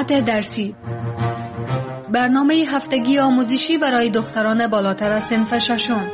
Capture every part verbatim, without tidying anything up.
ساعت درسی، برنامه هفتگی آموزشی برای دختران بالاتر از صنف ششم.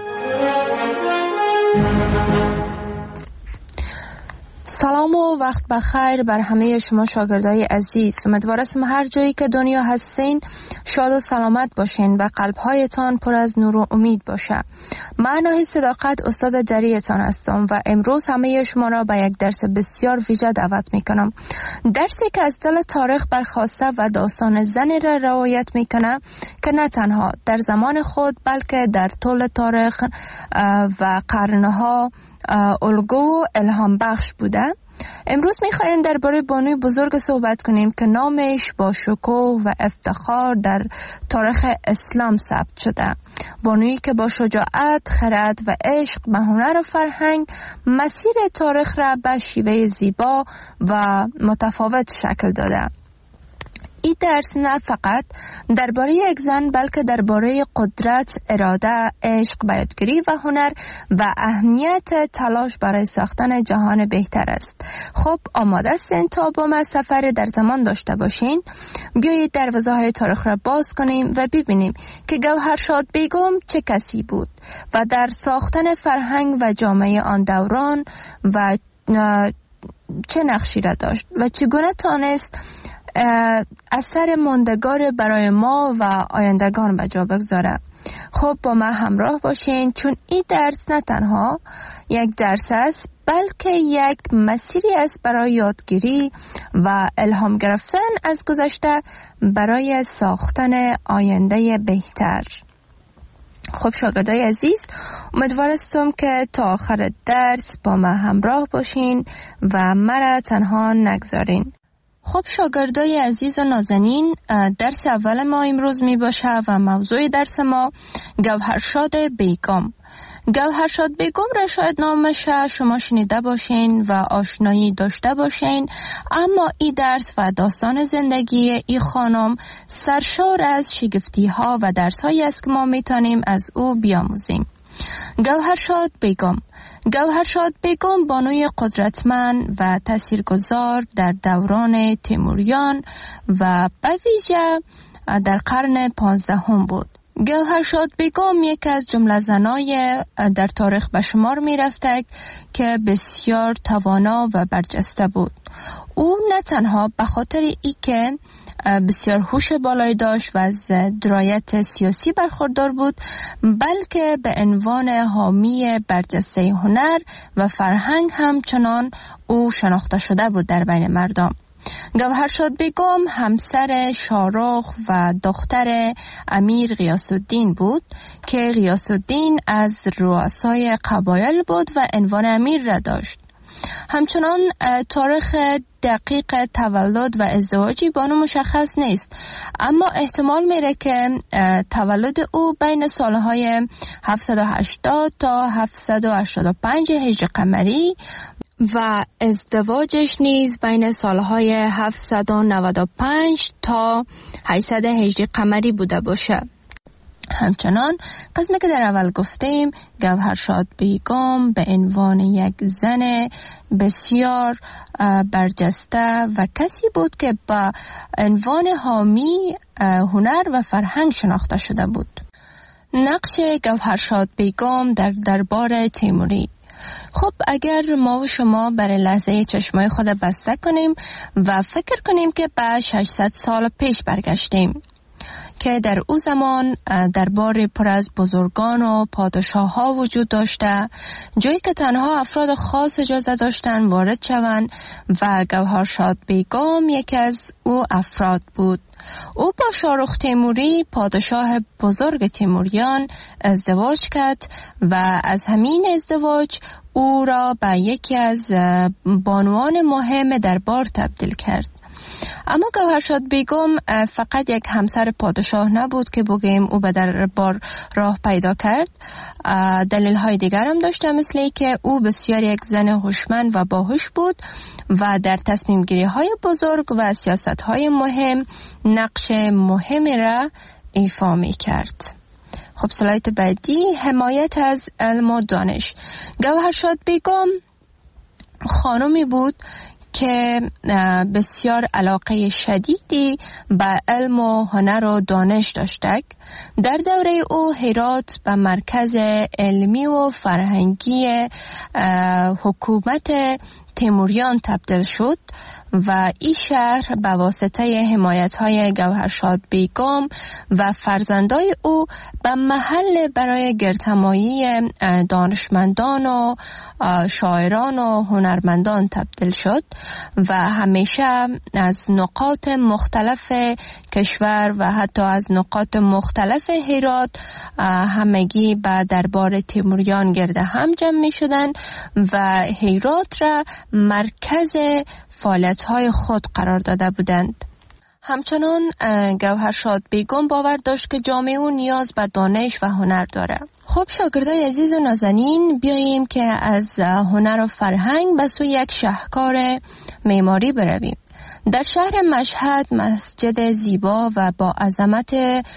سلام و وقت بخیر بر همه شما شاگردای عزیز. امیدوارم هر جایی که دنیا هستین شاد و سلامت باشین و قلبهایتان پر از نور و امید باشه. من ناهید صداقت استاد جریتان هستم و امروز همه شما را به یک درس بسیار ویژه دعوت میکنم. درسی که از دل تاریخ برخواسته و داستان زنی را روایت میکنه که نه تنها در زمان خود بلکه در طول تاریخ و قرنها الگو و الهام بخش بوده. امروز میخوایم درباره بانوی بزرگ صحبت کنیم که نامش با شکوه و افتخار در تاریخ اسلام ثبت شده. بانویی که با شجاعت، خرد و عشق به هنر و فرهنگ مسیر تاریخ را به شیوه زیبا و متفاوت شکل داده. این درس نه فقط درباره یک زن بلکه درباره قدرت، اراده، عشق به یادگیری و هنر و اهمیت تلاش برای ساختن جهان بهتر است. خب آماده هستین تا با ما سفر در زمان داشته باشین؟ بیایید دروازه‌های تاریخ را باز کنیم و ببینیم که گوهرشاد بیگم چه کسی بود و در ساختن فرهنگ و جامعه آن دوران و چه نقشی را داشت و چگونه تانست اثر ماندگار برای ما و آیندگان به جا بگذاره. خب با ما همراه باشین چون این درس نه تنها یک درس است بلکه یک مسیری است برای یادگیری و الهام گرفتن از گذشته برای ساختن آینده بهتر. خب شاگردای عزیز، امیدوار هستم که تا آخر درس با ما همراه باشین و مرا تنها نگذارین. خب شاگردای عزیز و نازنین، درس اول ما امروز می باشه و موضوع درس ما گوهرشاد بیگم. گوهرشاد بیگم را شاید نامش شما شنیده باشین و آشنایی داشته باشین، اما این درس و داستان زندگی این خانم سرشار از شگفتی ها و درس هایی است که ما می تانیم از او بیاموزیم. گوهرشاد بیگم گوهرشاد بیگم بانوی قدرتمند و تاثیرگذار در دوران تیموریان و به ویژه در قرن پانزدهم بود. گوهرشاد بیگم یک از جمله زنای در تاریخ به شمار می رفته که بسیار توانا و برجسته بود. او نه تنها به خاطر ای که بسیار هوش بالایی داشت و از درایت سیاسی برخوردار بود، بلکه به عنوان حامی برجسته هنر و فرهنگ همچنان او شناخته شده بود در بین مردم. گوهرشاد بیگم همسر شاهرخ و دختر امیر غیاث الدین بود که غیاث الدین از رؤسای قبایل بود و عنوان امیر را داشت. همچنان تاریخ دقیق تولد و ازدواجی بانو مشخص نیست، اما احتمال میره که تولد او بین سالهای هفتصد و هشتاد تا هفتصد و هشتاد و پنج هجری قمری و ازدواجش نیز بین سالهای هفتصد و نود و پنج تا هشتصد هجری قمری بوده باشه. همچنان قسمی که در اول گفتیم، گوهرشاد بیگم به عنوان یک زن بسیار برجسته و کسی بود که با عنوان حامی هنر و فرهنگ شناخته شده بود. نقش گوهرشاد بیگم در دربار تیموری. خب اگر ما و شما برای لحظه چشمای خود بسته کنیم و فکر کنیم که به ششصد سال پیش برگشتیم که در او زمان دربار پر از بزرگان و پادشاه ها وجود داشته، جایی که تنها افراد خاص اجازه داشتن وارد شوند و گوهرشاد بیگم یکی از او افراد بود. او با شاهرخ تیموری پادشاه بزرگ تیموریان ازدواج کرد و از همین ازدواج او را به یکی از بانوان مهم دربار تبدیل کرد. اما گوهرشاد بیگم فقط یک همسر پادشاه نبود که بگیم او به دربار راه پیدا کرد. دلیل های دیگر هم داشته، مثل ای که او بسیار یک زن هوشمند و باهوش بود و در تصمیم گیری های بزرگ و سیاست های مهم نقش مهمی را ایفا می کرد. خب سلایت بعدی، حمایت از علم و دانش. گوهرشاد بیگم خانمی بود که بسیار علاقه شدیدی به علم و هنر و دانش داشته. در دوره او هرات به مرکز علمی و فرهنگی حکومت تیموریان تبدیل شد و این شهر به واسطه حمایت‌های گوهرشاد بیگم و فرزندای او به محل برای گردهمایی دانشمندان و شاعران و هنرمندان تبدیل شد و همیشه از نقاط مختلف کشور و حتی از نقاط مختلف هرات همگی به دربار تیموریان گرد هم جمع می شدند و هرات را مرکز فعالیت‌های خود قرار داده بودند. همچنان گوهرشاد بیگم باور داشت که جامعه او نیاز به دانش و هنر داره. خب شاگردای عزیز و نازنین، بیاییم که از هنر و فرهنگ به سوی یک شاهکار معماری برویم. در شهر مشهد مسجد زیبا و با عظمت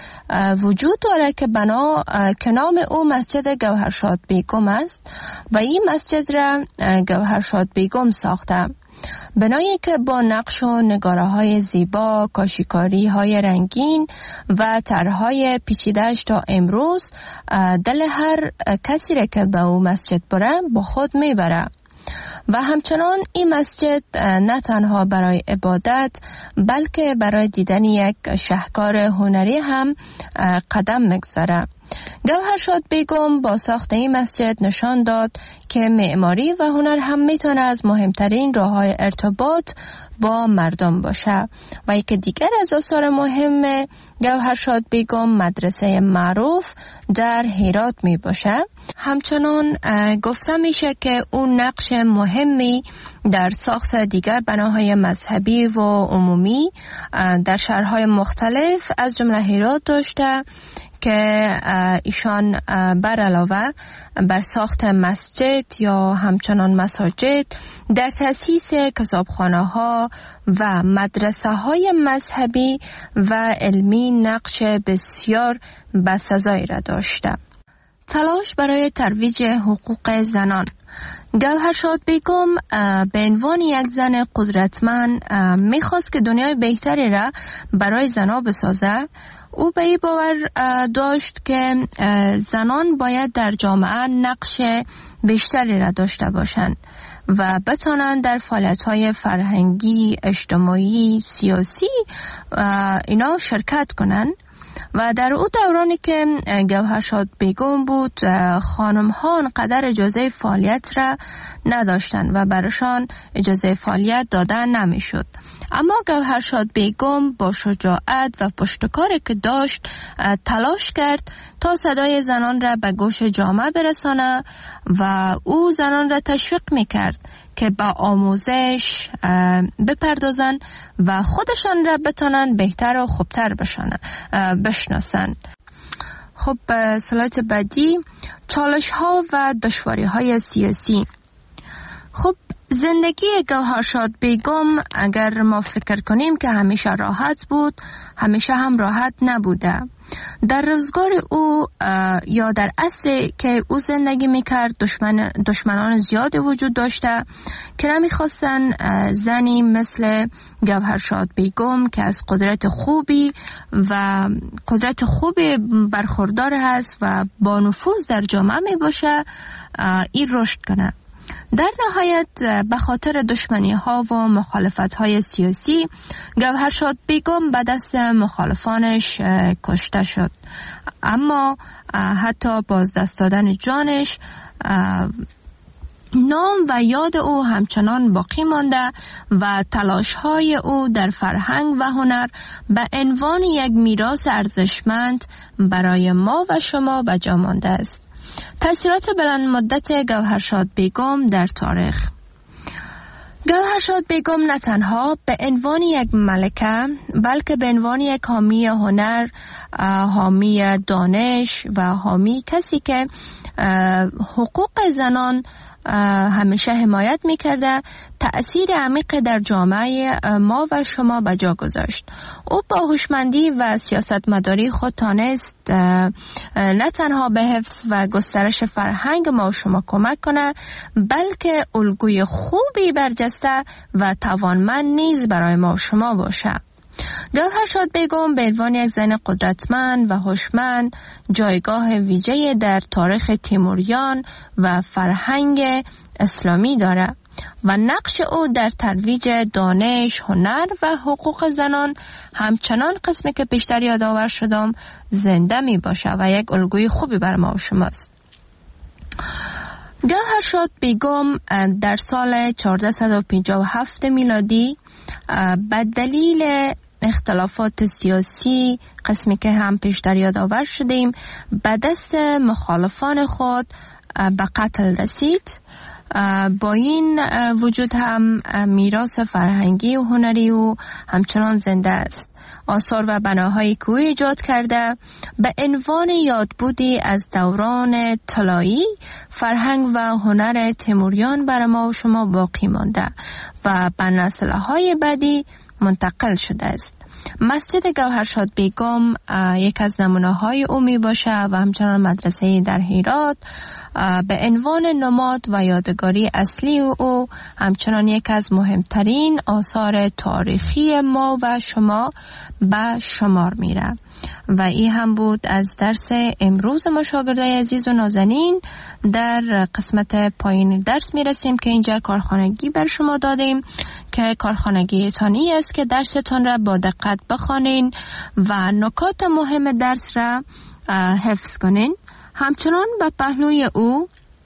وجود داره که بنا که نام او مسجد گوهرشاد بیگم است و این مسجد را گوهرشاد بیگم ساخته. بنایی که با نقش و نگاره های زیبا، کاشیکاری های رنگین و طرحهای پیچیده‌اش تا امروز دل هر کسی را که به او مسجد بره با خود میبره. و همچنان این مسجد نه تنها برای عبادت بلکه برای دیدن یک شاهکار هنری هم قدم میگذاره. گوهرشاد بیگم با ساخت این مسجد نشان داد که معماری و هنر هم میتونه از مهمترین راه‌های ارتباط با مردم باشه. و یک دیگر از آثار مهم گوهرشاد بیگم مدرسه معروف در هرات می باشه. همچنان گفته میشه که اون نقش مهمی در ساخت دیگر بناهای مذهبی و عمومی در شهرهای مختلف از جمله هرات داشته که ایشان بر علاوه بر ساخت مسجد یا همچنان مساجد در تأسیس کتابخانه ها و مدرسه های مذهبی و علمی نقش بسیار بسزایی را داشته. تلاش برای ترویج حقوق زنان. گوهرشاد بیگم به عنوان یک زن قدرتمند میخواست که دنیای بهتری را برای زنان بسازه. او به این باور داشت که زنان باید در جامعه نقش بیشتری را داشته باشند و بتوانند در فعالیت‌های فرهنگی، اجتماعی، سیاسی اینا شرکت کنند. و در او دورانی که گوهرشاد بیگم بود خانم‌ها انقدر اجازه فعالیت را نداشتند و برشان اجازه فعالیت داده نمی‌شد. اما گوهرشاد بیگم با شجاعت و پشتکاری که داشت تلاش کرد تا صدای زنان را به گوش جامعه برسانه و او زنان را تشویق میکرد که به آموزش بپردازن و خودشان را بتانن بهتر و خوبتر بشناسن. خب سلایت بعدی، چالش ها و دشواری های سیاسی. خب زندگی گوهرشاد بیگم اگر ما فکر کنیم که همیشه راحت بود، همیشه هم راحت نبوده. در روزگار او یا در عصری که او زندگی میکرد دشمن دشمنان زیادی وجود داشته که نمیخواستن زنی مثل گوهرشاد بیگم که از قدرت خوبی و قدرت خوبی برخوردار هست و با نفوذ در جامعه می باشه این رشد کنه. در نهایت به خاطر دشمنی ها و مخالفت های سیاسی گوهرشاد بیگم به دست مخالفانش کشته شد. اما حتی بازدست دادن جانش نام و یاد او همچنان باقی مانده و تلاش های او در فرهنگ و هنر به عنوان یک میراث ارزشمند برای ما و شما به جا مانده است. تأثیرات بلند مدت گوهرشاد بیگم در تاریخ. گوهرشاد بیگم نه تنها به عنوان یک ملکه بلکه به عنوان یک حامی هنر، حامی دانش و حامی کسی که حقوق زنان همیشه حمایت میکرده، تأثیر عمیق در جامعه ما و شما به جا گذاشت. او با هوشمندی و سیاستمداری خود تانست نه تنها به حفظ و گسترش فرهنگ ما و شما کمک کنه، بلکه الگوی خوبی برجسته و توانمند نیز برای ما و شما باشه. گوهرشاد بیگم به عنوان یک زن قدرتمند و هوشمند جایگاه ویژه‌ای در تاریخ تیموریان و فرهنگ اسلامی دارد و نقش او در ترویج دانش، هنر و حقوق زنان همچنان قسمی که پیشتر یادآور شدم زنده می باشه و یک الگوی خوبی بر ما و شماست. گوهرشاد بیگم در سال چهارصد و پنجاه و هفت میلادی به دلیل اختلافات سیاسی قسمی که هم پیشتر یادآور شدیم به دست مخالفان خود به قتل رسید. با این وجود هم میراث فرهنگی و هنری و همچنان زنده است. آثار و بناهایی که او ایجاد کرده به عنوان یادبودی از دوران طلایی فرهنگ و هنر تیموریان بر ما و شما باقی مانده و به نسل‌های بعدی منتقل شده است. مسجد گوهرشاد بیگم یک از نمونه‌های او می باشه و همچنان مدرسه در هرات به عنوان نماد و یادگاری اصلی او همچنان یک از مهمترین آثار تاریخی ما و شما به شمار میره. و این هم بود از درس امروز ما شاگردای عزیز و نازنین. در قسمت پایین درس میرسیم که اینجا کارخانگی بر شما دادیم که کارخانگی تانی است که درستان را با دقت بخوانین و نکات مهم درس را حفظ کنین. همچنان به پهلوی او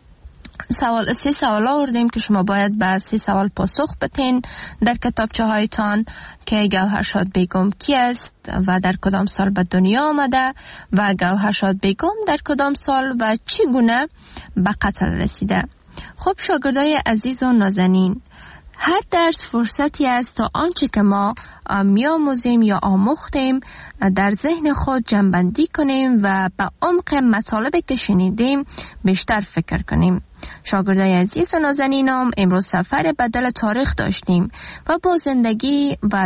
سوال سه سوال آوردیم که شما باید به سه سوال پاسخ بدین در کتابچه هایتان که گوهرشاد بیگم کی است و در کدام سال به دنیا آمده و گوهرشاد بیگم در کدام سال و چگونه به قتل رسیده. خب شاگردای عزیز و نازنین، هر درس فرصتی است تا آنچه که ما می‌آموزیم یا آموختیم در ذهن خود جمع‌بندی کنیم و به عمق مطالبی که شنیدیم بیشتر فکر کنیم. شاگردای عزیز و نازنینم، امروز سفر بدل تاریخ داشتیم و با زندگی و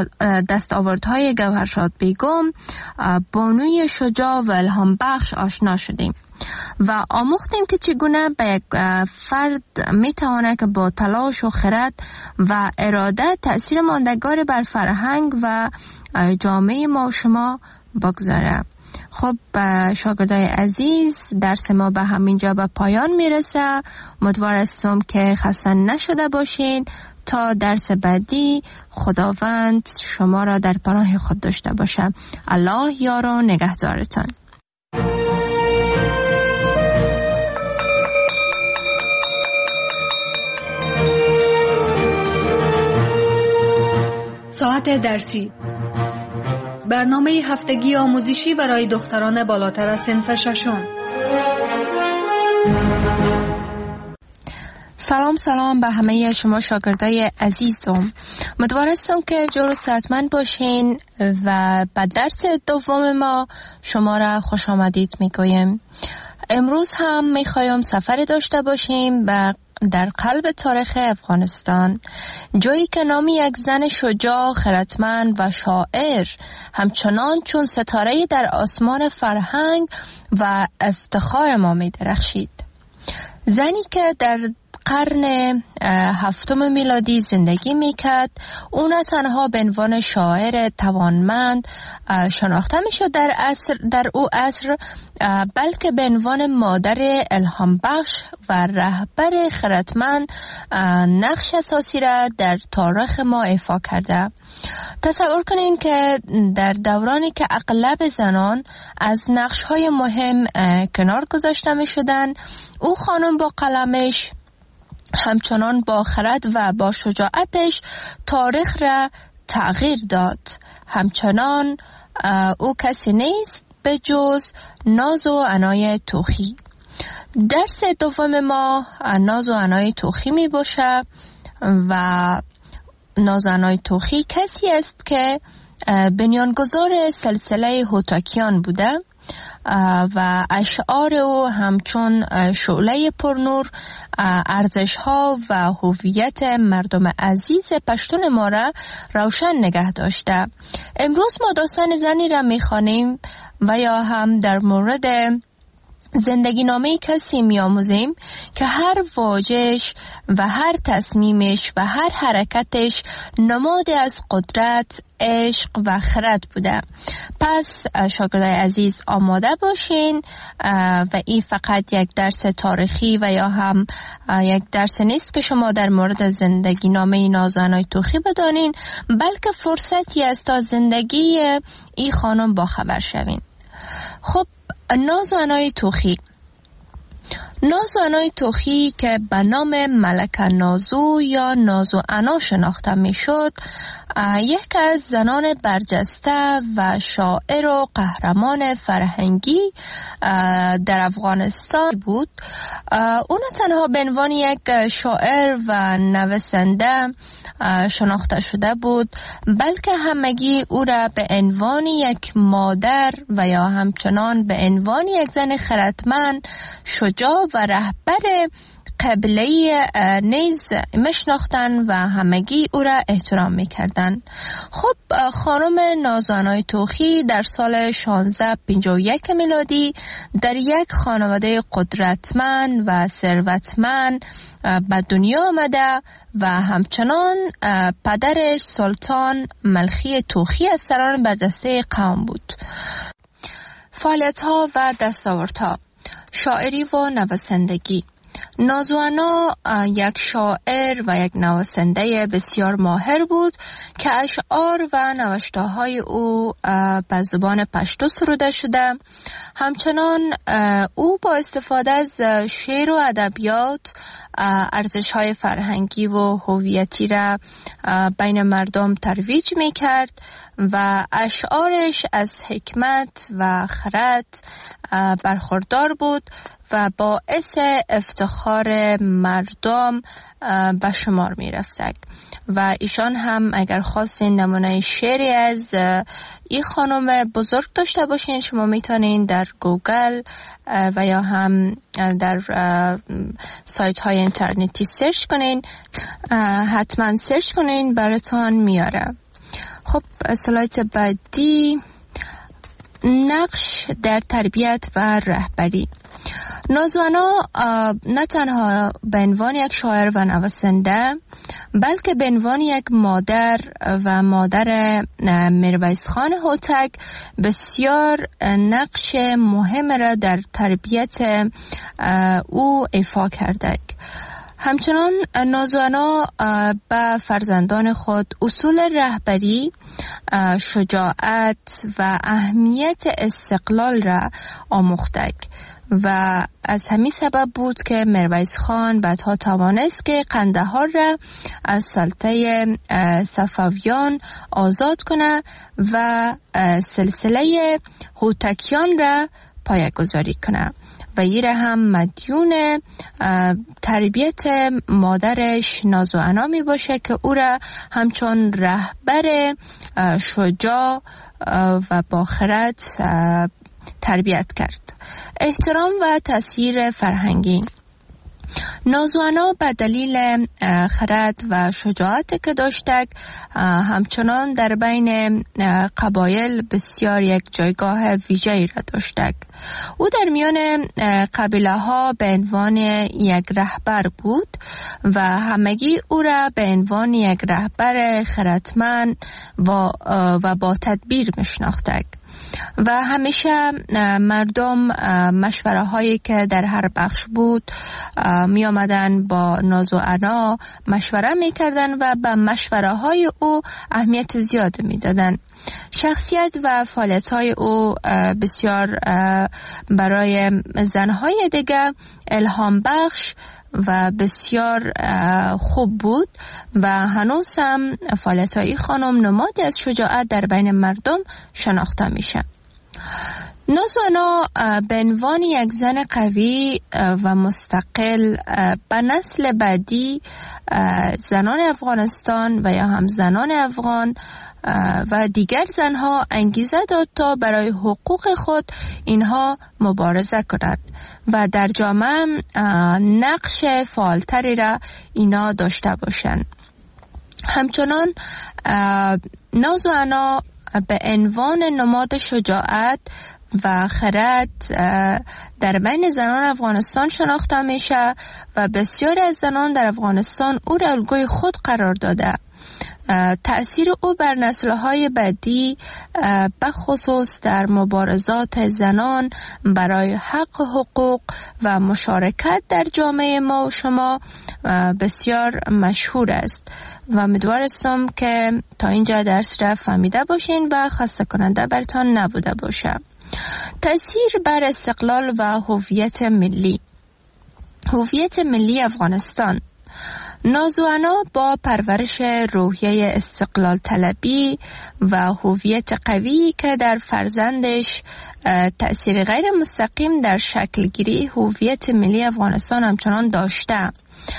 دستاوردهای گوهرشاد بیگم، بانوی شجاع و الهام بخش آشنا شدیم و آموختیم که چگونه به یک فرد میتواند که با تلاش و خرد و اراده تأثیر ماندگار بر فرهنگ و جامعه ما و شما بگذاره. خب شاگردای عزیز، درس ما به همینجا به پایان میرسه. امیدوارم که خسته نشده باشین. تا درس بعدی خداوند شما را در پناه خود داشته باشه. الله یار و نگهدارتان. ساعت درسی، برنامه هفتگی آموزشی برای دختران بالاتر از صنف ششم. سلام سلام به همه شما شاگردای عزیزم. امیدوارم که جور و صحتمند باشین و به درس دوم ما شما را خوش آمدید میگویم. امروز هم میخوایم سفر داشته باشیم به در قلب تاریخ افغانستان، جایی که نام یک زن شجاع، خردمند و شاعر همچنان چون ستاره در آسمان فرهنگ و افتخار ما می درخشید. زنی که در قرن هفتم میلادی زندگی میکرد، او نه تنها به عنوان شاعر توانمند شناخته میشد در عصر در او عصر، بلکه به عنوان مادر الهام بخش و رهبر خردمند نقش اساسی را در تاریخ ما ایفا کرده. تصور کنین که در دورانی که اغلب زنان از نقش‌های مهم کنار گذاشته می‌شدند، او خانم با قلمش همچنان با خرد و با شجاعتش تاریخ را تغییر داد. همچنان او کسی نیست به جز ناز و عنای توخی. درس دوم ما ناز و عنای توخی می باشه و ناز و عنای توخی کسی است که بنیانگذار سلسله هوتاکیان بوده و اشعار او همچون شعله پرنور ارزش ها و هویت مردم عزیز پشتون ما را روشن نگه داشته. امروز ما داستان زنی را میخوانیم و یا هم در مورد زندگی نامه کسی می‌آموزیم که هر واژه‌اش و هر تصمیمش و هر حرکتش نماد از قدرت، عشق و خرد بوده. پس شاگردای عزیز آماده باشین و این فقط یک درس تاریخی و یا هم یک درس نیست که شما در مورد زندگی نامه نازوانای توخی بدانین، بلکه فرصتی است تا زندگی این خانم با خبر شوین. خب نازوانای توخی نازوانای توخی که به نام ملکه نازو یا نازوانا شناخته می شد، یک از زنان برجسته و شاعر و قهرمان فرهنگی در افغانستان بود. او نه تنها به عنوان یک شاعر و نویسنده شناخته شده بود، بلکه همگی او را به عنوان یک مادر و یا همچنان به عنوان یک زن خردمند، شجاع و رهبر قبیله نیز میشناختند و همگی او را احترام میکردند. خب خانم نازوانای توخی در سال شانزده پنجاه و یک میلادی در یک خانواده قدرتمند و ثروتمند به دنیا آمده و همچنان پدرش سلطان ملخی توخی از سران برجسته قوم بود. فعالیت‌ها و دستاوردها: شاعری و نویسندگی. نازوانا یک شاعر و یک نویسنده بسیار ماهر بود که اشعار و نوشته‌های او به زبان پشتو سروده شده. همچنان او با استفاده از شعر و ادبیات ارزش‌های فرهنگی و هویتی را بین مردم ترویج می‌کرد و اشعارش از حکمت و خرد برخوردار بود و باعث افتخار مردم به شمار می رفتند. و ایشان هم اگر خواستین نمونه شعری از این خانم بزرگ داشته باشین، شما میتونین در گوگل و یا هم در سایت های اینترنتی سرچ کنین، حتما سرچ کنین براتون میاره. خب اسلاید بعدی، نقش در تربیت و رهبری. نازوانا نه تنها به عنوان یک شاعر و نویسنده، بلکه به عنوان یک مادر و مادر میرویس خان هوتک بسیار نقش مهم را در تربیت او ایفا کرده. همچنان نازوانا به فرزندان خود اصول رهبری، شجاعت و اهمیت استقلال را آموخته و از همین سبب بود که میرویس خان بعدها توانست که قندهار را از سلطه صفویان آزاد کنه و سلسله هوتکیان را پایه‌گذاری کنه و این را هم مدیون تربیت مادرش نازوانا می باشه که او را همچون رهبر شجاع و با خرد تربیت کرد. احترام و تأثیر فرهنگی. نازوانا به دلیل خرد و شجاعت که داشته همچنان در بین قبایل بسیار یک جایگاه ویژه‌ای را داشته. او در میان قبیله ها به عنوان یک رهبر بود و همگی او را به عنوان یک رهبر خردمند و, و با تدبیر میشناختند. و همیشه مردم مشوره هایی که در هر بخش بود می آمدن با نازوانا مشوره می کردن و به مشوره های او اهمیت زیاد می دادن. شخصیت و فعالیت های او بسیار برای زنهای دیگه الهام بخش و بسیار خوب بود و هنوز هم فعالیت های خانم نمادی از شجاعت در بین مردم شناخته میشه. نازوانا به عنوان یک زن قوی و مستقل به نسل بعدی زنان افغانستان و یا هم زنان افغان و دیگر زنها انگیزه داد تا برای حقوق خود اینها مبارزه کنند و در جامعه نقش فعالتری را اینا داشته باشند. همچنان نوزوانا به عنوان نماد شجاعت و خرد در بین زنان افغانستان شناخته میشه و بسیاری از زنان در افغانستان او را الگوی خود قرار داده. تأثیر او بر نسل‌های بعدی بخصوص در مبارزات زنان برای حق حقوق و مشارکت در جامعه ما و شما بسیار مشهور است و امیدوارم که تا اینجا درس را فهمیده باشین و خسته کننده برتان نبوده باشه. تأثیر بر استقلال و هویت ملی. هویت ملی افغانستان. نوزوانا با پرورش روحیه استقلال طلبی و هویت قوی که در فرزندش تأثیر غیر مستقیم در شکل گیری هویت ملی افغانستان همچنان داشته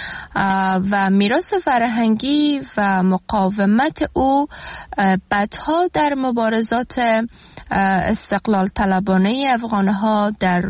و میراث فرهنگی و مقاومت او بعدها در مبارزات استقلال طلبانه افغانها در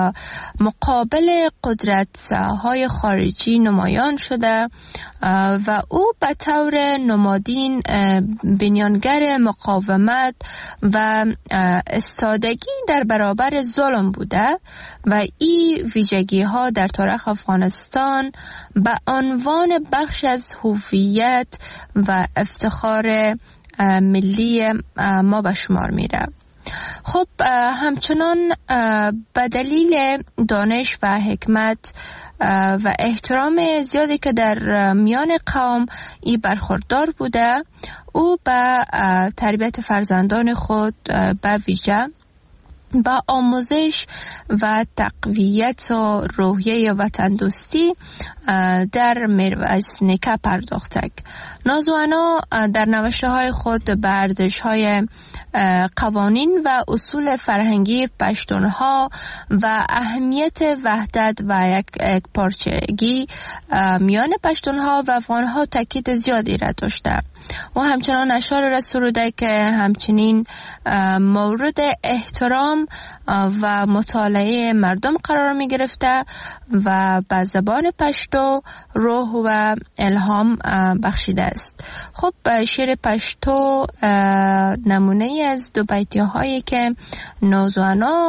مقابل قدرت‌های خارجی نمایان شده و او به طور نمادین بنیانگر مقاومت و استادگی در برابر ظلم بوده و این ویژگی ها در تاریخ افغانستان به عنوان بخش از هویت و افتخار ملی ما به شمار میره. خب همچنان به دلیل دانش و حکمت و احترام زیادی که در میان قوم ای برخوردار بوده، او به تربیت فرزندان خود به ویژه با آموزش و تقویت و روحیه وطن دوستی در میرویس نیکه پرداختک. نوزوانا در نوشته های خود به ارزش های قوانین و اصول فرهنگی پشتونها و اهمیت وحدت و یک پارچگی میان پشتونها و افغانها تاکید زیادی را داشته و همچنان اشعار را سروده که همچنین مورد احترام و مطالعه مردم قرار می گرفته و به زبان پشتو روح و الهام بخشیده است. خب شعر پشتو نمونه از دو بیتی هایی که نوزوانا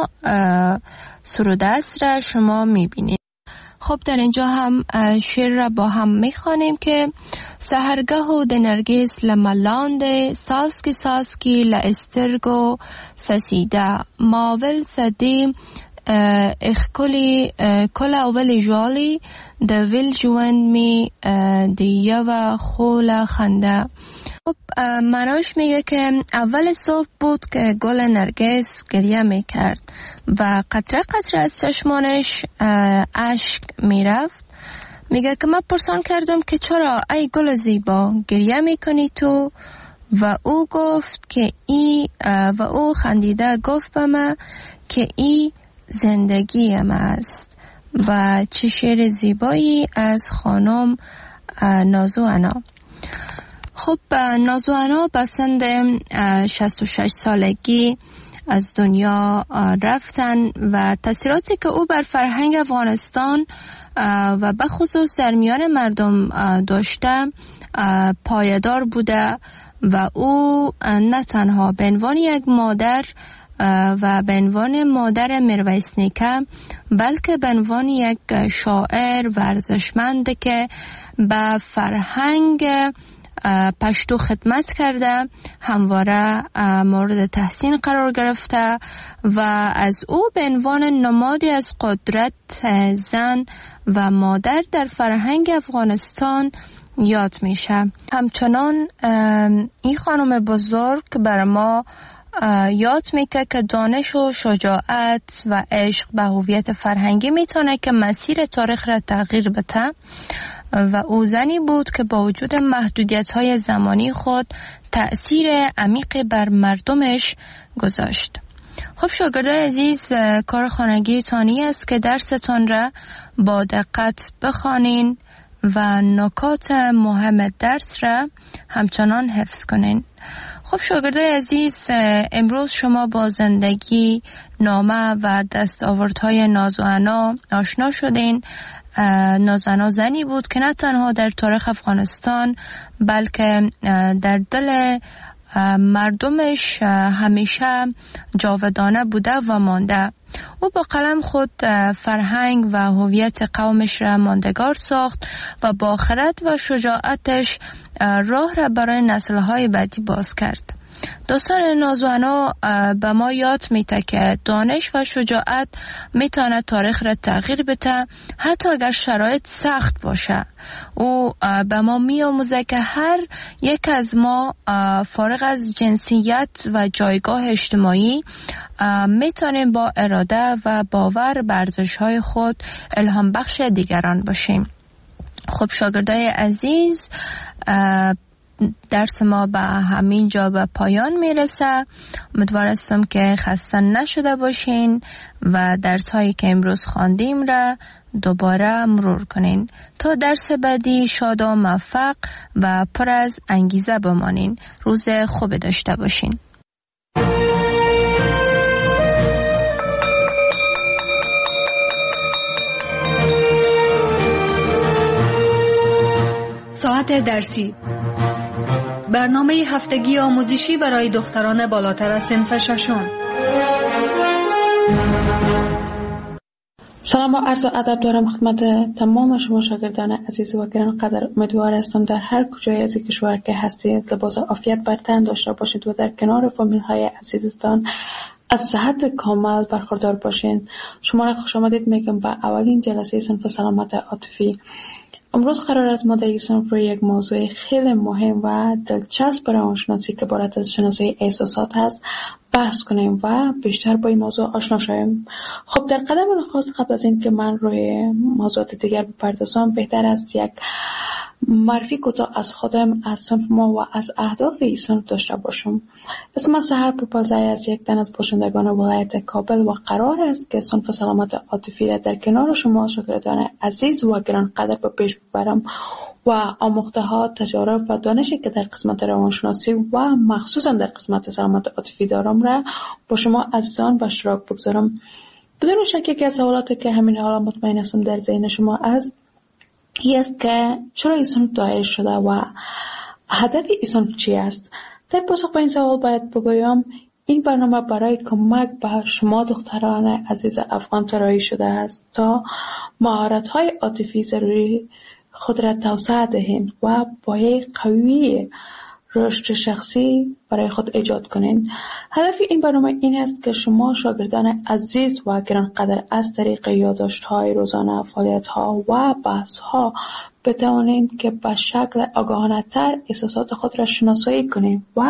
سروده است را شما می بینید. خب در اینجا هم شعر را با هم می خوانیم که سحرگه و دنرگیس لملاند ساسکی ساسکی لاسترگو سسیده ماول سدیم اخکلی کل اول جوالی دویل جوان می دیه و خول خنده. خب مراش میگه که اول صبح بود که گل نرگس گریه میکرد و قطره قطره از چشمانش اشک میرفت. میگه که من پرسان کردم که چرا ای گل زیبا گریه میکنی تو؟ و او گفت که ای و او خندیده گفت به من که ای زندگی من است. و چه شعر زیبایی از خانم نوزوانا. خب نوزوانا به سن شصت و شش سالگی از دنیا رفتن و تاثیراتی که او بر فرهنگ افغانستان و به خصوص در میان مردم داشته پایدار بوده و او نه تنها به عنوان یک مادر و به عنوان مادر میرویس نیکه بلکه به عنوان یک شاعر ورزشمند که به فرهنگ پشتو خدمت کرده همواره مورد تحسین قرار گرفته و از او به عنوان نمادی از قدرت زن و مادر در فرهنگ افغانستان یاد میشه. همچنان این خانم بزرگ بر ما یاد میده که دانش و شجاعت و عشق به هویت فرهنگی میتونه که مسیر تاریخ را تغییر بده و او زنی بود که با وجود محدودیت‌های زمانی خود تأثیر عمیقی بر مردمش گذاشت. خب شاگردای عزیز، کار خانگی تانی است که درستان را با دقت بخوانین و نکات مهم درس را همچنان حفظ کنین. خب شاگردای عزیز، امروز شما با زندگی نامه و دستاوردهای نازوانا آشنا شدین. نازوانا زنی بود که نه تنها در تاریخ افغانستان بلکه در دل مردمش همیشه جاودانه بوده و مانده. او با قلم خود فرهنگ و هویت قومش را ماندگار ساخت و با خرد و شجاعتش راه را برای نسل‌های بعدی باز کرد. داستان نازوانا به ما یاد میده که دانش و شجاعت میتونه تاریخ را تغییر بده، حتی اگر شرایط سخت باشه. او به ما میآموزه که هر یک از ما فارغ از جنسیت و جایگاه اجتماعی میتونیم با اراده و باور بر ارزش‌های خود الهام بخش دیگران باشیم. خب شاگردای عزیز، درس ما به همین جا به پایان میرسه. امیدوار هستم که خسته نشده باشین و درس هایی که امروز خواندیم را دوباره مرور کنین. تا درس بعدی شاد و موفق و پر از انگیزه بمانین. روز خوب داشته باشین. ساعت درسی، برنامه هفتگی آموزشی برای دختران بالاتر از صنف ششم. سلام و عرض ادب دارم خدمت تمام شما شاگردان عزیز و گرانقدر. امیدوار هستم در هر کجای از کشور که هستید لباس عافیت بر تن داشته باشید و در کنار فامیل های عزیزتان از صحت کامل برخوردار باشید. شما را خوش آمدید میگم به اولین جلسه صنف سلامت عاطفی. امروز قرار است ما در این صنف روی یک موضوع خیلی مهم و دلچسب برای آنشناسی که عبارت از شناسایی احساسات هست بحث کنیم و بیشتر با این موضوع آشنا شویم. خب در قدم نخست قبل از این که من روی موضوعات دیگر بپردازم، بهتر است یک معرفی کوتاه از خودم، از صنف ما و از اهداف این صنف داشته باشم. اسم من سحر پوپلزی از یک تن از باشندگان ولایت کابل و قرار است که صنف سلامت عاطفی را در کنار شما شاگردان عزیز و گرانقدر به پیش ببرم و آموخته ها، تجارب و دانشی که در قسمت روانشناسی و مخصوصا در قسمت سلامت عاطفی دارم را با شما عزیزان به اشتراک بگذارم. بدون شک یکی از سوالاتی که همین حالا مطمئن هستم در ذهن شما است این است که چرا این صنف دایر شده و هدف این صنف چی است؟ در پاسخ به این سوال باید بگویم این برنامه برای کمک به شما دختران عزیز افغان طراحی شده است تا مهارت‌های عاطفی ضروری خود را توسعه دهید و پایه قوی رشد شخصی برای خود ایجاد کنید. هدف این برنامه این است که شما شاگردان عزیز و گرانقدر از طریق یادداشت‌های روزانه، فعالیت‌ها و بحث‌ها بتوانید که به شکل آگاهانه‌تر احساسات خود را شناسایی کنید و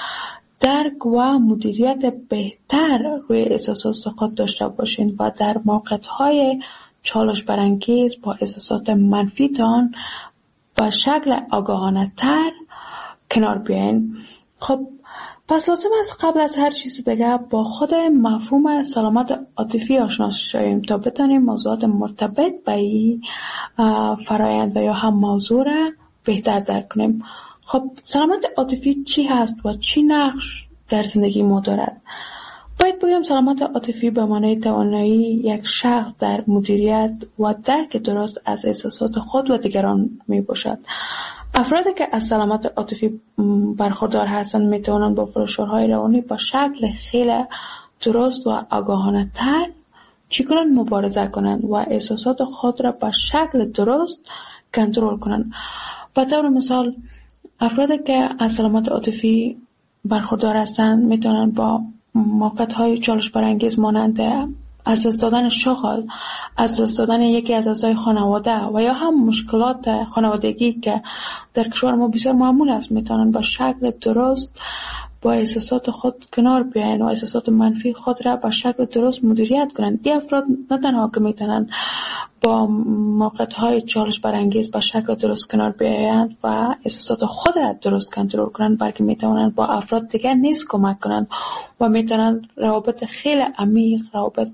درک و مدیریت بهتر روی احساسات خود داشته باشید و در موقعیت‌های چالش برانگیز با احساسات منفیتان به شکل آگاهانه‌تر کنار بیاین. خب پس لازم است قبل از هر چیز دیگه با خود مفهوم سلامت عاطفی آشنا شویم تا بتونیم موضوعات مرتبط به این فرایند و یا هم موضوع را بهتر درک کنیم. خب سلامت عاطفی چی هست و چی نقش در زندگی ما دارد؟ باید بگم سلامت عاطفی به معنای توانایی یک شخص در مدیریت و درک درست از احساسات خود و دیگران می باشد. افرادی که از سلامت عاطفی برخوردار هستند می توانند با فشارهای روانی با شکل خیلی درست و آگاهانه تر چگونه مبارزه کنند و احساسات خود را با شکل درست کنترل کنند. به طور مثال افرادی که از سلامت عاطفی برخوردار هستند می توانند با موقعیت‌های چالش برانگیز مانند از دست دادن شغل، از دست دادن یکی از اعضای خانواده و یا هم مشکلات خانوادگی که در کشور ما بسیار معمول است میتونن با شکل درست با احساسات خود کنار بیاین و احساسات منفی خود را با شکل درست مدیریت کنند. این افراد نه تنها که میتونن با موقعیت‌های چالش برانگیز با شکل درست کنار بیایند و احساسات خود را درست کنترل کنند، بلکه میتونن با افراد دیگر نیز کمک کنند و میتونن روابط خیلی عمیق، روابط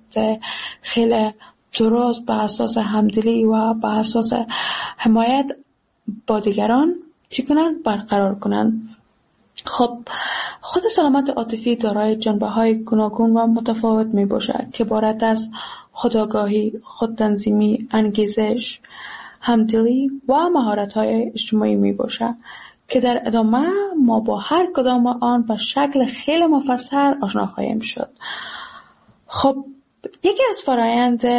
خیلی درست به اساس همدلی و به اساس حمایت با دیگران چی کنند برقرار کنند. خب خود سلامت عاطفی دارای جنبه‌های گوناگون و متفاوت می‌باشد که عبارت از خودآگاهی، خودتنظیمی، انگیزش، همدلی و مهارت‌های اجتماعی می‌باشد که در ادامه ما با هر کدام آن به شکل خیلی مفصل آشنا خواهیم شد. خب یکی از فرآیند